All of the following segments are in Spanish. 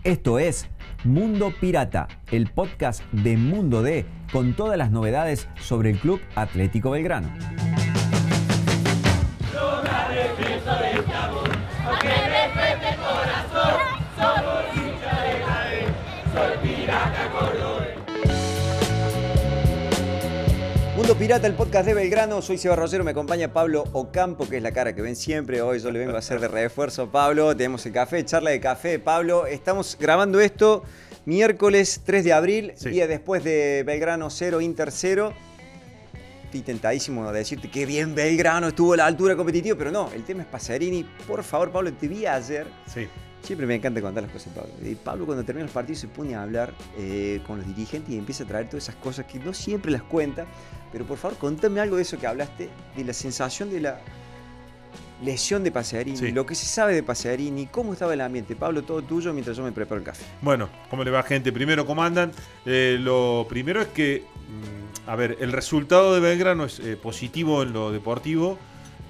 Esto es Mundo Pirata, el podcast de Mundo D, con todas las novedades sobre el Club Atlético Belgrano. Mundo Pirata, el podcast de Belgrano. Soy Seba Rosero, me acompaña Pablo Ocampo, que es la cara que ven siempre. Hoy yo le vengo a hacer de refuerzo. Pablo, tenemos el café, charla de café. Pablo, estamos grabando esto miércoles 3 de abril, sí, día después de Belgrano 0, Inter 0. Estoy tentadísimo de decirte que bien Belgrano estuvo a la altura competitiva, pero no, el tema es Pacerini. Por favor, Pablo, te vi ayer. Sí. Siempre me encanta contar las cosas, Pablo. Pablo, cuando termina el partido, se pone a hablar con los dirigentes y empieza a traer todas esas cosas que no siempre las cuenta. Pero por favor, contame algo de eso que hablaste, de la sensación de la lesión de Pacerini, sí, lo que se sabe de Pacerini, cómo estaba el ambiente. Pablo, todo tuyo mientras yo me preparo el café. Bueno, ¿cómo le va, gente? Primero, ¿cómo andan? Lo primero es que, el resultado de Belgrano es positivo en lo deportivo.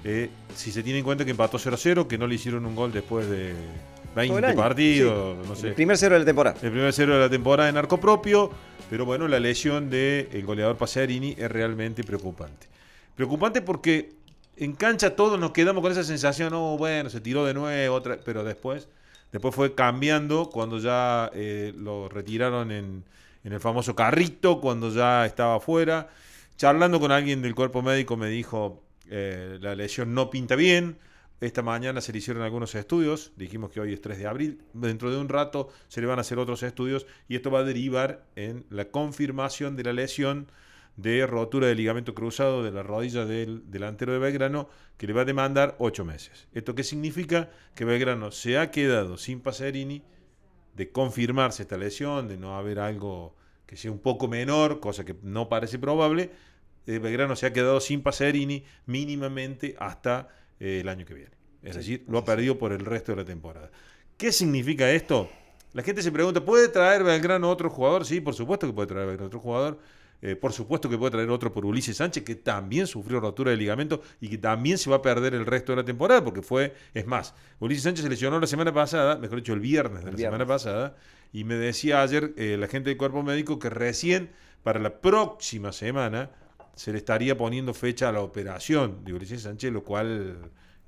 Si se tiene en cuenta que empató 0-0, que no le hicieron un gol después de 20 partidos, sí, no sé. El primer 0 de la temporada. El primer 0 de la temporada en arco propio, pero bueno, la lesión del goleador Pacerini es realmente preocupante. Preocupante porque en cancha todos nos quedamos con esa sensación, se tiró de nuevo, pero después fue cambiando cuando ya lo retiraron en el famoso carrito, cuando ya estaba afuera. Charlando con alguien del cuerpo médico me dijo, la lesión no pinta bien. Esta mañana se le hicieron algunos estudios, dijimos que hoy es 3 de abril, dentro de un rato se le van a hacer otros estudios y esto va a derivar en la confirmación de la lesión de rotura del ligamento cruzado de la rodilla del delantero de Belgrano, que le va a demandar 8 meses. ¿Esto qué significa? Que Belgrano se ha quedado sin Pacerini, de confirmarse esta lesión, de no haber algo que sea un poco menor, cosa que no parece probable. Belgrano se ha quedado sin Pacerini mínimamente hasta el año que viene. Es decir, lo ha perdido por el resto de la temporada. ¿Qué significa esto? La gente se pregunta, ¿puede traer Belgrano otro jugador? Sí, por supuesto que puede traer Belgrano otro jugador. Por supuesto que puede traer otro por Ulises Sánchez, que también sufrió rotura de ligamento y que también se va a perder el resto de la temporada, porque es más, Ulises Sánchez se lesionó la semana pasada, mejor dicho, el viernes de la semana pasada, y me decía ayer la gente del cuerpo médico que recién para la próxima semana se le estaría poniendo fecha a la operación de Ulises Sánchez, lo cual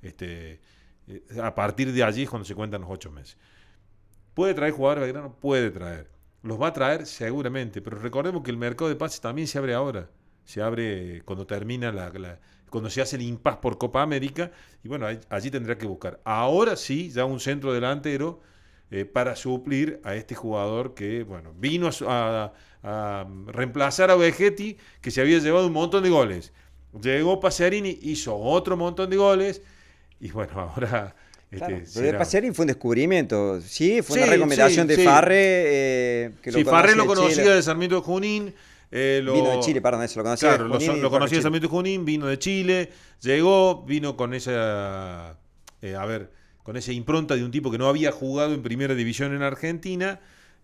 a partir de allí es cuando se cuentan los 8 meses. ¿Puede traer jugadores Belgrano? Puede traer. Los va a traer seguramente, pero recordemos que el mercado de pases también se abre ahora. Se abre cuando termina cuando se hace el impasse por Copa América, y bueno, allí tendrá que buscar. Ahora sí, ya un centro delantero para suplir a este jugador que, vino a reemplazar a Vegetti, que se había llevado un montón de goles. Llegó Pacerini, hizo otro montón de goles, y bueno, ahora... Claro, pero de Pacerini fue un descubrimiento, sí, fue una recomendación de Farre. Farre lo conocía de Sarmiento de Junín. Vino de Chile, perdón, eso lo conocía de Junín. Lo conocía de Sarmiento de Junín, vino de Chile, vino con esa, con esa impronta de un tipo que no había jugado en primera división en Argentina.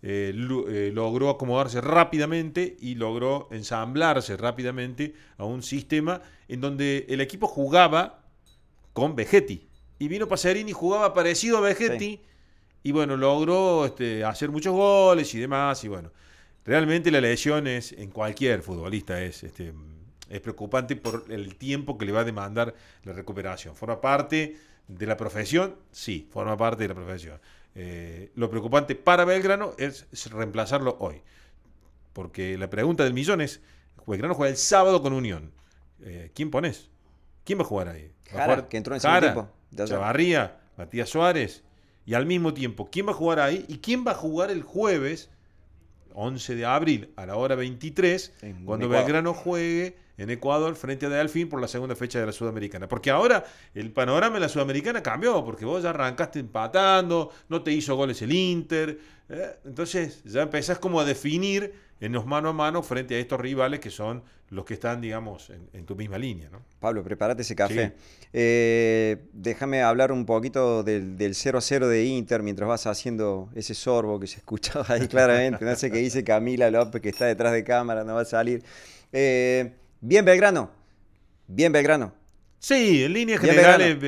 Logró acomodarse rápidamente y logró ensamblarse rápidamente a un sistema en donde el equipo jugaba con Vegetti. Y vino Pacerini, jugaba parecido a Vegetti, y logró hacer muchos goles y demás. Y realmente la lesión en cualquier futbolista es preocupante por el tiempo que le va a demandar la recuperación. ¿Forma parte de la profesión? Sí, forma parte de la profesión. Lo preocupante para Belgrano es reemplazarlo hoy. Porque la pregunta del millón es, Belgrano juega el sábado con Unión. ¿Quién pones? ¿Quién va a jugar ahí? Jara, que entró en el segundo tiempo. Chavarría, Matías Suárez, y al mismo tiempo, ¿quién va a jugar ahí? ¿Y quién va a jugar el jueves 11 de abril a la hora 23 cuando Belgrano juegue en Ecuador frente a Delfín por la segunda fecha de la Sudamericana? Porque ahora el panorama de la Sudamericana cambió, porque vos ya arrancaste empatando, no te hizo goles el Inter, entonces ya empezás como a definir en los mano a mano frente a estos rivales que son los que están, digamos, en tu misma línea, ¿no? Pablo, prepárate ese café. Sí. Déjame hablar un poquito del 0-0 de Inter mientras vas haciendo ese sorbo que se escuchaba ahí claramente. No sé qué dice Camila López, que está detrás de cámara, no va a salir. Bien Belgrano. Sí, en líneas generales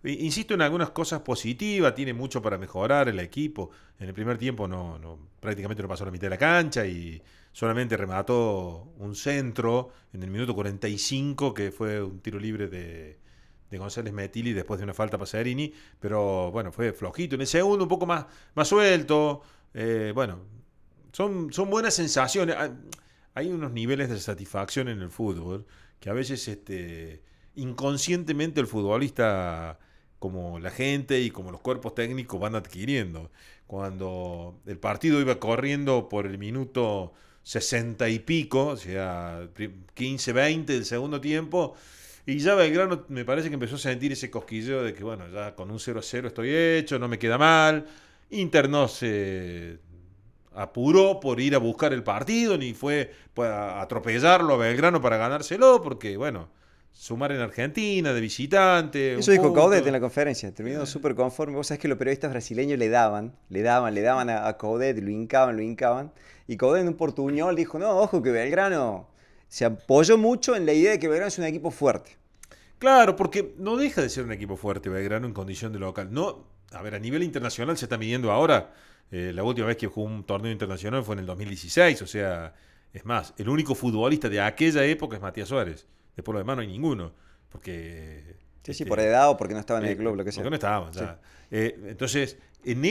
Insisto en algunas cosas positivas, tiene mucho para mejorar el equipo. En el primer tiempo prácticamente no pasó la mitad de la cancha y solamente remató un centro en el minuto 45, que fue un tiro libre de González Metilli después de una falta a Pacerini, pero bueno, fue flojito. En el segundo un poco más suelto. Bueno, son buenas sensaciones. Hay unos niveles de satisfacción en el fútbol que a veces inconscientemente el futbolista, como la gente y como los cuerpos técnicos, van adquiriendo. Cuando el partido iba corriendo por el minuto 60 y pico, o sea, 15-20 del segundo tiempo, y ya Belgrano me parece que empezó a sentir ese cosquilleo de que, bueno, ya con un 0-0 estoy hecho, no me queda mal. Inter no se apuró por ir a buscar el partido, ni fue a atropellarlo a Belgrano para ganárselo, porque, bueno, sumar en Argentina, de visitante. Eso dijo Coudet en la conferencia, terminó súper conforme. Vos sabés que los periodistas brasileños le daban a Coudet, lo hincaban. Y Coudet en un portuñol dijo, no, ojo que Belgrano se apoyó mucho en la idea de que Belgrano es un equipo fuerte. Claro, porque no deja de ser un equipo fuerte Belgrano en condición de local. No, a ver, a nivel internacional se está midiendo ahora. La última vez que jugó un torneo internacional fue en el 2016, o sea, es más, el único futbolista de aquella época es Matías Suárez. Después lo demás no hay ninguno, porque... Sí, por edad o porque no estaban en el club, lo que sea. Porque no estaban, ya. Sí. Entonces, en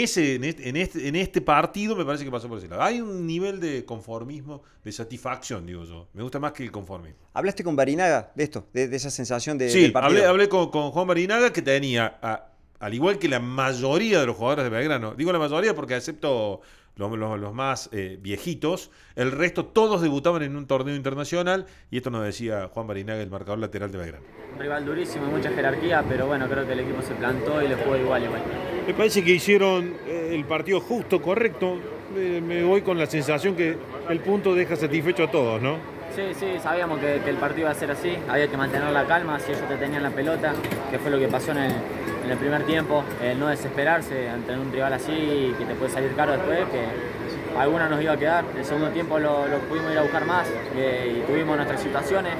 este partido me parece que pasó por ese lado. Hay un nivel de conformismo, de satisfacción, digo yo. Me gusta más que el conformismo. ¿Hablaste con Barinaga de esto, de esa sensación Sí, del partido? hablé con Juan Barinaga, que tenía, al igual que la mayoría de los jugadores de Belgrano, digo la mayoría porque excepto los más viejitos, el resto todos debutaban en un torneo internacional, y esto nos decía Juan Barinaga, el marcador lateral de Belgrano. Un rival durísimo, mucha jerarquía, pero bueno, creo que el equipo se plantó y le jugó igual. Me parece que hicieron el partido justo, correcto. Me voy con la sensación que el punto deja satisfecho a todos, ¿no? Sí, sabíamos que el partido iba a ser así, había que mantener la calma, si ellos te tenían la pelota, que fue lo que pasó en el primer tiempo, el no desesperarse ante un rival así que te puede salir caro después, que alguna nos iba a quedar. El segundo tiempo lo pudimos ir a buscar más y tuvimos nuestras situaciones,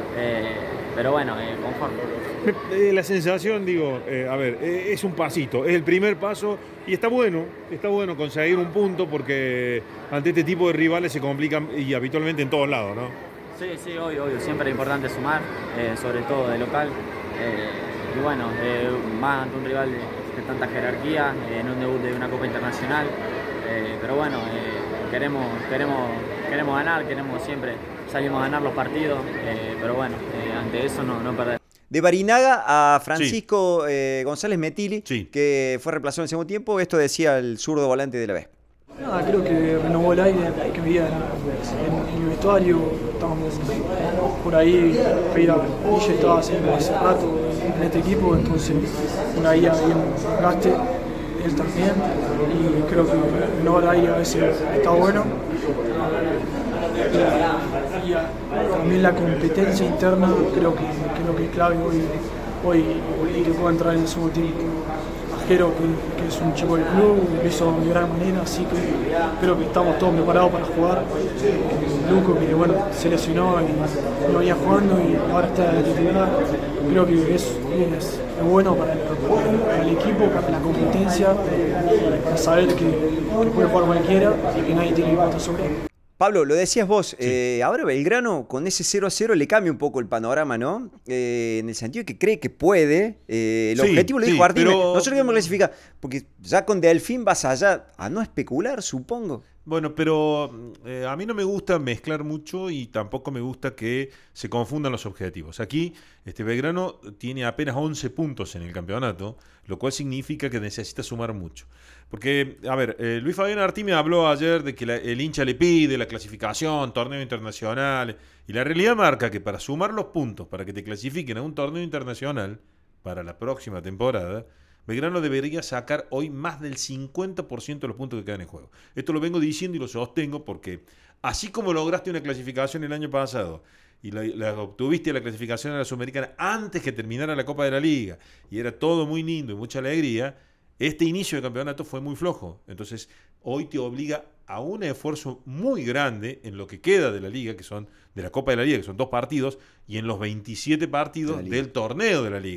pero bueno, conforme. La sensación, digo, es un pasito, es el primer paso y está bueno conseguir un punto porque ante este tipo de rivales se complican y habitualmente en todos lados, ¿no? Sí, obvio, siempre es importante sumar, sobre todo de local, y bueno, más ante un rival de tanta jerarquía, en un debut de una Copa Internacional, pero bueno, queremos ganar, siempre salimos a ganar los partidos, pero bueno, ante eso no perder. De Barinaga a Francisco González Metilli, que fue reemplazado en el segundo tiempo, esto decía el zurdo volante de la B. Creo que renovó el aire que había en el vestuario, estábamos por ahí, Villa estaba haciendo hace rato en este equipo, entonces una guía bien gaste, él también, y creo que renovar el aire a veces está bueno. Y también la competencia interna creo que es clave hoy y que pueda entrar en el segundo tiempo. Ajero, que es un chico del club, lo hizo de gran manera, así que creo que estamos todos preparados para jugar. Luco, que bueno, se lesionó y no venía jugando y ahora está de titular. Creo que es bueno para el equipo, para la competencia, para saber que puede jugar cualquiera y que nadie tiene que pasar sobre él. Pablo, lo decías vos, ahora Belgrano con ese 0-0 le cambia un poco el panorama, ¿no? En el sentido de que cree que puede, el objetivo lo dijo Artime, nosotros queremos clasificar, porque ya con Delfín vas allá a no especular, supongo. Bueno, pero a mí no me gusta mezclar mucho y tampoco me gusta que se confundan los objetivos. Aquí Belgrano tiene apenas 11 puntos en el campeonato, lo cual significa que necesita sumar mucho. Porque, a ver, Luis Fabián Artime habló ayer de que el hincha le pide la clasificación, torneo internacional, y la realidad marca que para sumar los puntos, para que te clasifiquen a un torneo internacional para la próxima temporada, Belgrano debería sacar hoy más del 50% de los puntos que quedan en juego. Esto lo vengo diciendo y lo sostengo porque así como lograste una clasificación el año pasado y la obtuviste la clasificación a la Sudamericana antes que terminara la Copa de la Liga y era todo muy lindo y mucha alegría, este inicio de campeonato fue muy flojo. Entonces hoy te obliga a un esfuerzo muy grande en lo que queda de la Liga, que son de la Copa de la Liga, que son 2 partidos, y en los 27 partidos del torneo de la Liga.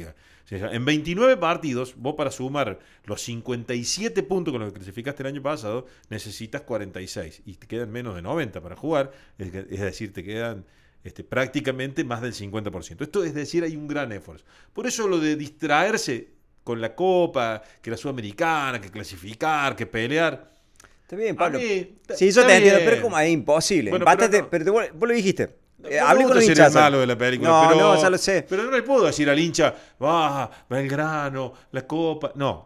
sea, en 29 partidos, vos para sumar los 57 puntos con los que clasificaste el año pasado, necesitas 46. Y te quedan menos de 90 para jugar. Es decir, te quedan prácticamente más del 50%. Esto es decir, hay un gran esfuerzo. Por eso lo de distraerse con la Copa, que la Sudamericana, que clasificar, que pelear. Está bien, Pablo. Sí, yo te entiendo, pero como es imposible. Bueno, Empátate, pero vos lo dijiste. Hablé con los hinchas. El malo de la película, no, pero, no, ya lo sé. Pero no le puedo decir al hincha, Belgrano, la Copa. No.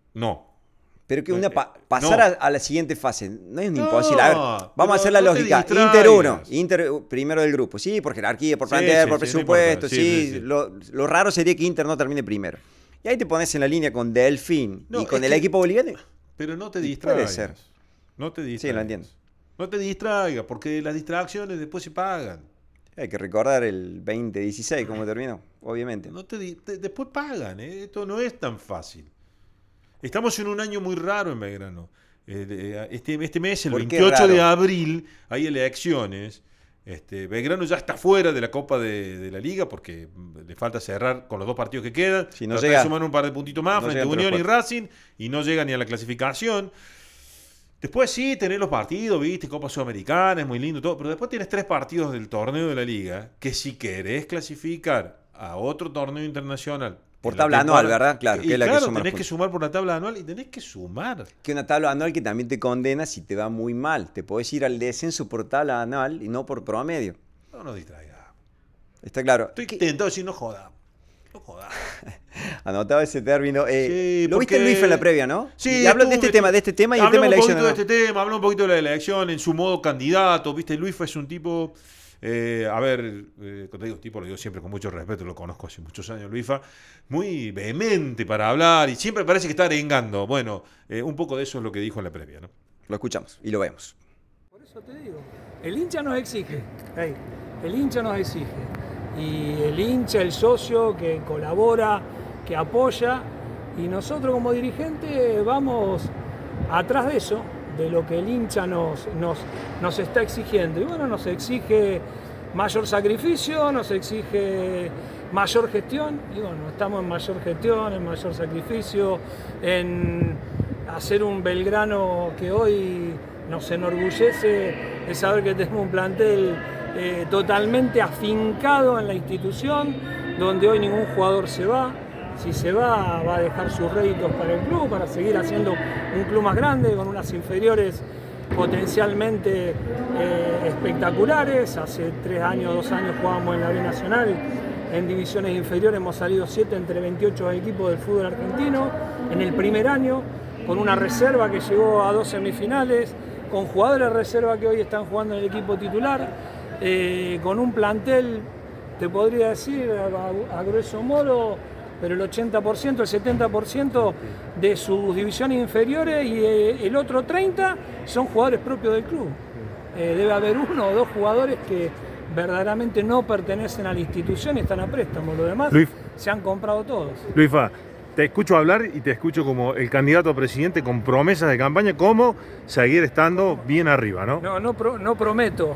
Pero que pasar a la siguiente fase no es imposible. A ver, vamos a hacer la lógica. Inter 1, Inter primero del grupo. Sí, por jerarquía, por plantel, por presupuesto. Sí. Lo raro sería que Inter no termine primero. Y ahí te pones en la línea con Delfín y con el equipo boliviano. Pero no te distraigas. Puede ser. No te distraigas. Sí, lo entiendo. No te distraigas, porque las distracciones después se pagan. Hay que recordar el 2016, cómo terminó, obviamente. Después pagan, esto no es tan fácil. Estamos en un año muy raro en Belgrano. Este mes, el 28 de abril, hay elecciones. Belgrano ya está fuera de la Copa de la Liga porque le falta cerrar con los 2 partidos que quedan. Si no llega, sumar un par de puntitos más frente a Unión y Racing y no llega ni a la clasificación. Después sí, tenés los partidos, viste, Copa Sudamericana, es muy lindo todo, pero después tienes 3 partidos del torneo de la Liga que si querés clasificar a otro torneo internacional. Por tabla anual, ¿verdad? Claro, que es la que suma. Tenés que sumar por la tabla anual y tenés que sumar. Que una tabla anual que también te condena si te va muy mal. Te podés ir al descenso por tabla anual y no por promedio. No distraigas. Está claro. Estoy intentando decir no joda. Anotaba ese término. Sí, lo viste Luis en la previa, ¿no? Sí. Y habló de este tema y el tema de la elección. Habló un poquito de la elección en su modo candidato. Viste, Luis fue un tipo. Cuando digo tipo, lo digo siempre con mucho respeto, lo conozco hace muchos años, Luifa, muy vehemente para hablar y siempre parece que está arengando. Bueno, un poco de eso es lo que dijo en la previa, ¿no? Lo escuchamos y lo vemos. Por eso te digo, el hincha nos exige, el hincha nos exige. Y el hincha, el socio que colabora, que apoya, y nosotros como dirigentes vamos atrás de eso, de lo que el hincha nos está exigiendo. Y bueno, nos exige mayor sacrificio, nos exige mayor gestión, y bueno, estamos en mayor gestión, en mayor sacrificio, en hacer un Belgrano que hoy nos enorgullece de saber que tenemos un plantel totalmente afincado en la institución, donde hoy ningún jugador se va. Si se va a dejar sus réditos para el club, para seguir haciendo un club más grande, con unas inferiores potencialmente espectaculares. Hace 2 años jugábamos en la B Nacional, en divisiones inferiores hemos salido 7 entre 28 equipos del fútbol argentino, en el primer año, con una reserva que llegó a 2 semifinales, con jugadores de reserva que hoy están jugando en el equipo titular, con un plantel, te podría decir, a grueso modo, pero el 80%, el 70% de sus divisiones inferiores y el otro 30% son jugadores propios del club. Debe haber 1 o 2 jugadores que verdaderamente no pertenecen a la institución y están a préstamo. Los demás se han comprado todos. Luisfa, te escucho hablar y te escucho como el candidato a presidente con promesas de campaña, cómo seguir estando bien arriba, ¿no? No prometo.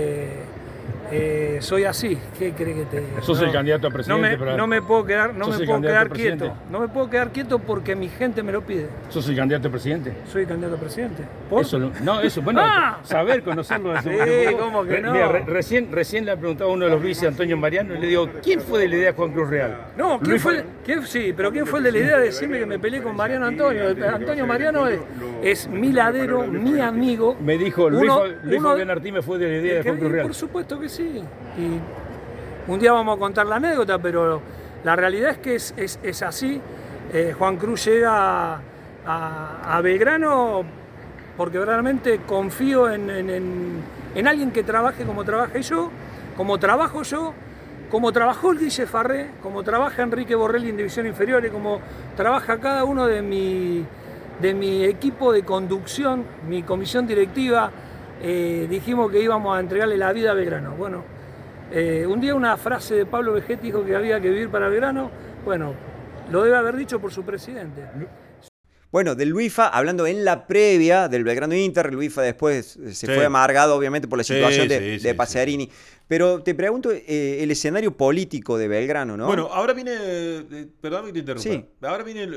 Soy así, ¿qué crees que te diga? Sos el candidato a presidente. No me puedo quedar quieto. No me puedo quedar quieto porque mi gente me lo pide. ¿Sos el candidato a presidente? Soy el candidato a presidente. ¿Por? Eso, bueno, saber, conocerlo. ¿Cómo que no? Mira, recién le ha preguntado a uno de los vice, Antonio Mariano, y le digo, ¿quién fue de la idea de Juan Cruz Real? No, ¿quién fue el de la idea de decirme que me peleé con Mariano Antonio? Antonio Mariano es mi ladero, mi amigo. Me dijo, Luis Fabián Artime fue de la idea de Juan Cruz Real. Por supuesto que sí. Y un día vamos a contar la anécdota, pero la realidad es que es así. Juan Cruz llega a Belgrano porque realmente confío en alguien que trabaje como trabajé yo, como trabajo yo, como trabajó el Guille Farré, como trabaja Enrique Borrelli en división inferiores, como trabaja cada uno de mi equipo de conducción, mi comisión directiva. Dijimos que íbamos a entregarle la vida a Belgrano. Bueno, un día una frase de Pablo Vegetti dijo que había que vivir para Belgrano. Bueno, lo debe haber dicho por su presidente. Bueno, del Luifa, hablando en la previa del Belgrano Inter, el Luifa después se fue amargado, obviamente, por la situación de Pacerini. Pero te pregunto, el escenario político de Belgrano, ¿no? Bueno, ahora viene, perdón que te interrumpa, Sí. ahora viene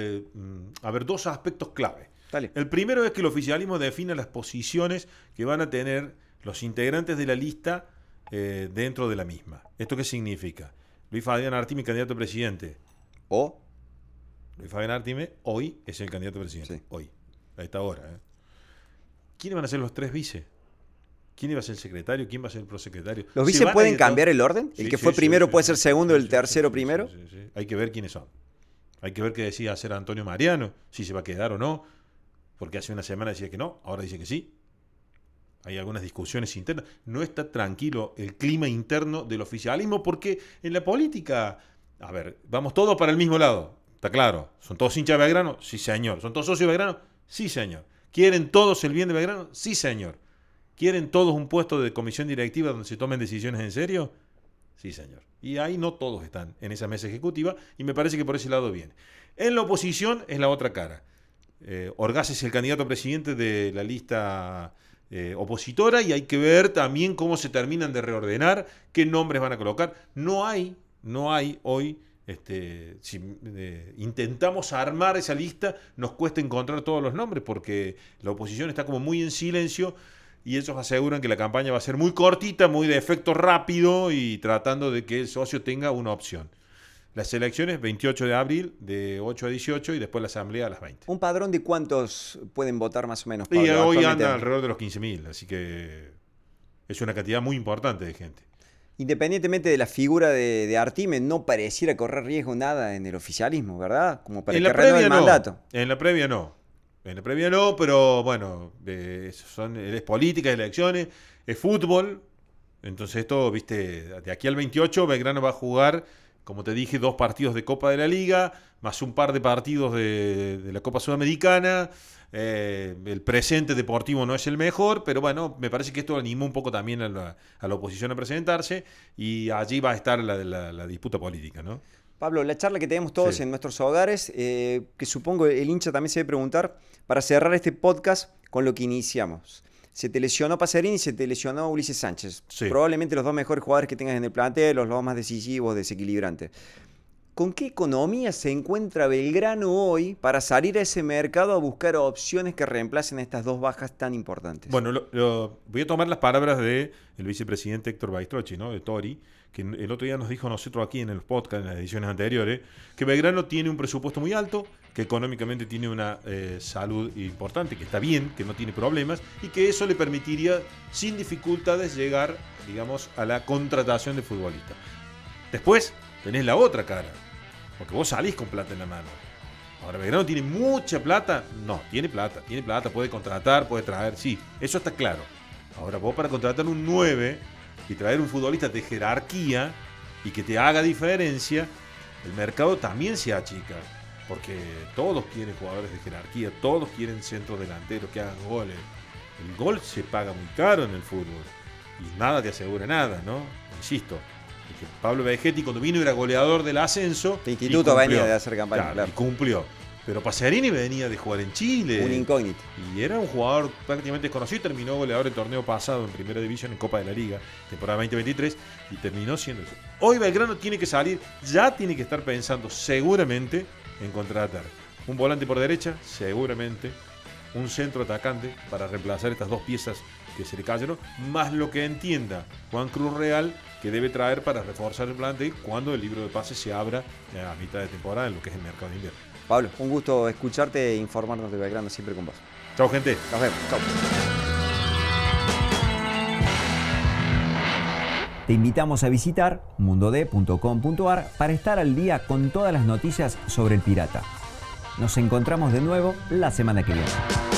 dos aspectos clave. Dale. El primero es que el oficialismo defina las posiciones que van a tener los integrantes de la lista dentro de la misma. ¿Esto qué significa? Luis Fabián Artime, candidato a presidente. O Luis Fabián Artime hoy es el candidato a presidente. Sí. Hoy, a esta hora. ¿Quiénes van a ser los 3 vice? ¿Quién iba a ser el secretario? ¿Quién va a ser el prosecretario? ¿los vice pueden cambiar el orden? Sí, ¿El que sí, fue sí, primero sí, puede sí, ser sí, segundo, sí, el tercero primero? Sí. Hay que ver quiénes son. Hay que ver qué decía hacer Antonio Mariano, si se va a quedar o no, porque hace una semana decía que no, ahora dice que sí. Hay algunas discusiones internas. No está tranquilo el clima interno del oficialismo, porque en la política, a ver, vamos todos para el mismo lado, está claro. ¿Son todos hinchas de Belgrano? Sí, señor. ¿Son todos socios de Belgrano? Sí, señor. ¿Quieren todos el bien de Belgrano? Sí, señor. ¿Quieren todos un puesto de comisión directiva donde se tomen decisiones en serio? Sí, señor. Y ahí no todos están en esa mesa ejecutiva, y me parece que por ese lado viene. En la oposición es la otra cara. Orgaz es el candidato a presidente de la lista opositora, y hay que ver también cómo se terminan de reordenar, qué nombres van a colocar. No hay hoy, si intentamos armar esa lista, nos cuesta encontrar todos los nombres, porque la oposición está como muy en silencio, y ellos aseguran que la campaña va a ser muy cortita, muy de efecto rápido, y tratando de que el socio tenga una opción. Las elecciones 28 de abril, de 8 a 18, y después la asamblea a las 20. ¿Un padrón de cuántos pueden votar más o menos, Y Pablo, hoy actualmente? anda alrededor de los 15.000, así que es una cantidad muy importante de gente. Independientemente de la figura de Artime, no pareciera correr riesgo nada en el oficialismo, ¿verdad? Como para En que la renueve previa el mandato. no. En la previa no. En la previa no, pero bueno, es política, es elecciones, es fútbol. Entonces esto, viste, de aquí al 28 Belgrano va a jugar, como te dije, 2 partidos de Copa de la Liga, más un par de partidos de la Copa Sudamericana. El presente deportivo no es el mejor, pero bueno, me parece que esto animó un poco también a la oposición a presentarse, y allí va a estar la disputa política, ¿no? Pablo, la charla que tenemos todos Sí. en nuestros hogares, que supongo el hincha también se debe preguntar, para cerrar este podcast con lo que iniciamos. Se te lesionó Pacerini y se te lesionó Ulises Sánchez. Sí. Probablemente los 2 mejores jugadores que tengas en el plantel, los 2 más decisivos, desequilibrantes. ¿Con qué economía se encuentra Belgrano hoy para salir a ese mercado a buscar opciones que reemplacen a estas 2 bajas tan importantes? Bueno, voy a tomar las palabras del vicepresidente Héctor Baistrocchi, ¿no? De Tori, que el otro día nos dijo a nosotros aquí en el podcast, en las ediciones anteriores, que Belgrano tiene un presupuesto muy alto, que económicamente tiene una salud importante, que está bien, que no tiene problemas, y que eso le permitiría sin dificultades llegar, digamos, a la contratación de futbolistas. Después tenés la otra cara, porque vos salís con plata en la mano. Ahora, Belgrano tiene mucha plata. No, tiene plata, puede contratar, puede traer, sí, eso está claro. Ahora, vos para contratar un 9 y traer un futbolista de jerarquía y que te haga diferencia, el mercado también se achica, porque todos quieren jugadores de jerarquía, todos quieren centros delanteros que hagan goles. El gol se paga muy caro en el fútbol y nada te asegura nada, ¿no? Insisto, que Pablo Vegetti cuando vino era goleador del ascenso. De instituto venía de hacer campaña, claro. Y cumplió. Pero Pacerini venía de jugar en Chile. Un incógnito. Y era un jugador prácticamente desconocido. Terminó goleador el torneo pasado en Primera División, en Copa de la Liga, temporada 2023, y terminó siendo eso. Hoy Belgrano tiene que salir, ya tiene que estar pensando seguramente en contratar un volante por derecha, seguramente, un centro atacante para reemplazar estas 2 piezas que se le cayeron, más lo que entienda Juan Cruz Real que debe traer para reforzar el plantel cuando el libro de pases se abra a mitad de temporada en lo que es el mercado de invierno. Pablo, un gusto escucharte e informarnos de Belgrano siempre con vos. Chao, gente. Nos vemos. Chao. Te invitamos a visitar mundod.com.ar para estar al día con todas las noticias sobre el Pirata. Nos encontramos de nuevo la semana que viene.